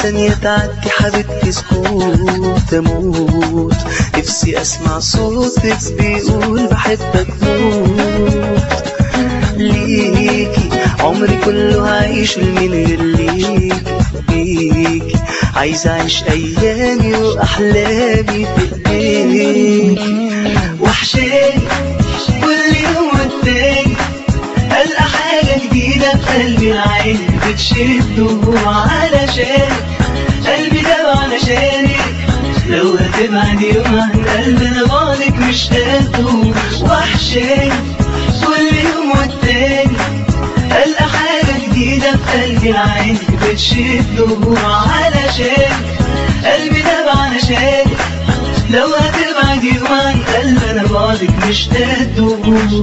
ثانية تعدي حبيبتي سكوت أموت. نفسي أسمع صوتك بيقول بحبك موت. ليكي عمري كله هعيش من غير ليكي. عايز أعيش أيامي وأحلامي في إيديكي. وحشاني كل يوم والتاني ألقى حاجة جديدة في قلبي، العين بتشده علشانك، قلبي داب علشانك. لو هتبعد يوم عن قلبي أنا بعدك مش قده. وحشاني كل يوم والتاني ألقى حاجة جديدة في قلبي، العين بتشده علشانك، قلبي داب علشانك. لو هتبعد يوم عن قلبي أنا بعدك مش قده.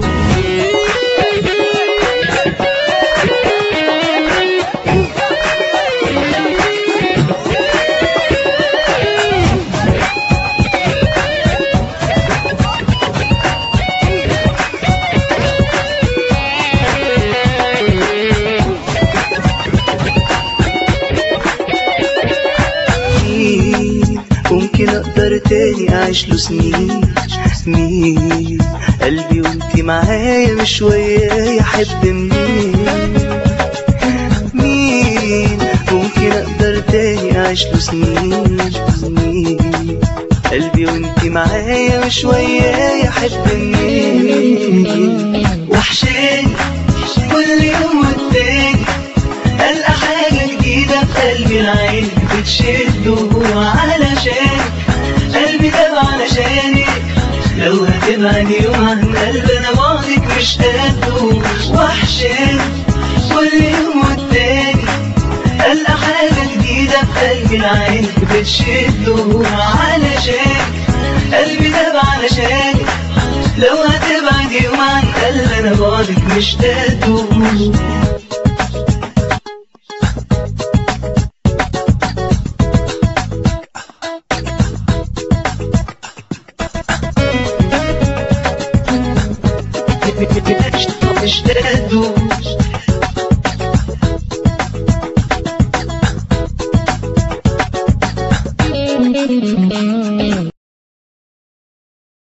ممكن اقدر تاني اعيش له سنين؟ مين قلبي وانتي معايا مش ويايا احب مين ممكن اقدر تاني اعيش له سنين؟ مين قلبي وانتي معايا مش ويايا احب مين؟ وحشاني كل يوم والتاني ألقى حاجة جديدة في قلبي، العين بتشده علشانك، قلبي داب علشانك. لو هتبعد يوم عن قلبي أنا بعدك مش قده. وحشاني كل يوم والتاني ألقى حاجة جديدة في قلبي، العين بتشده علشانك، قلبي داب علشانك. لو هتبعد يوم عن قلبي أنا بعدك مش قده. مش قده.